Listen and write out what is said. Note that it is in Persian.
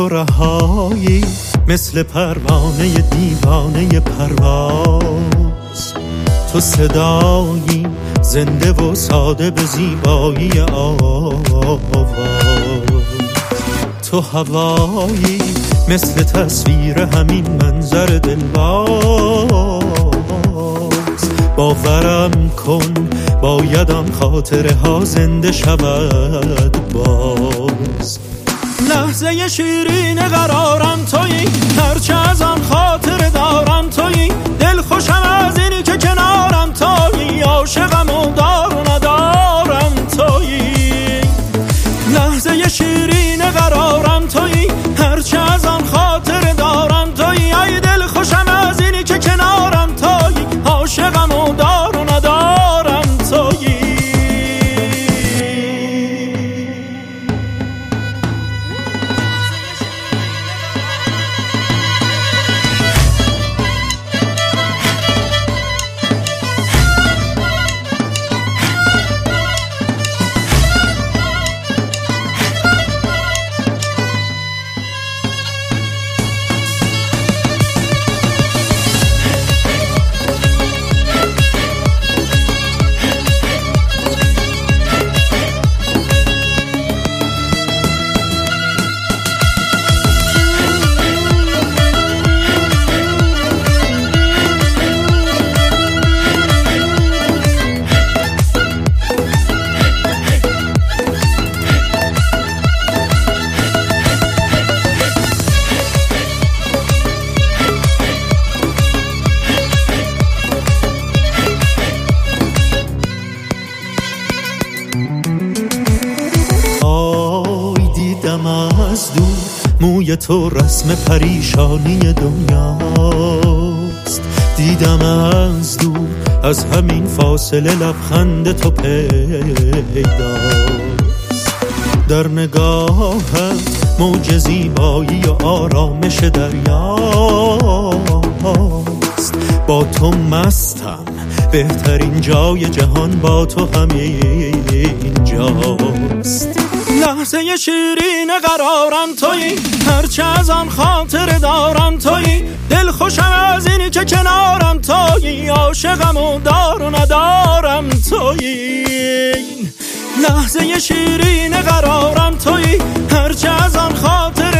تو رهایی، مثل پروانه دیوانه پرواز. تو صدایی زنده و ساده به زیبایی آواز. تو هوایی مثل تصویر همین منظر دلواز. باورم کن بایدم خاطره ها زنده شود باز. لحظه شیرین قرارم تویی، هرچه از آن خاطره دارم تویی. دل خوشم از اینی که کنارم تویی، عاشقم و دار و ندارم تویی. لحظه شیرین قرارم تویی، هرچه از آن خاطره دارم تویی. ای دل خوشم از اینی که کنارم تویی، عاشقم و دار و ندارم تویی. از دور موی تو رسم پریشانی دنیاست. دیدم از دور از همین فاصله لبخند تو پیداست. در نگاهت موج زیبایی و آرامش دریاست. با تو مستم، بهترین جای جهان با تو همین جاست. لحظه شیرین قرارم تویی، هرچه از آن خاطر دارم تویی. دل خوشم از اینی که کنارم تویی، عاشقم و دار و ندارم تویی. لحظه شیرین قرارم تویی، هرچه از آن خاطر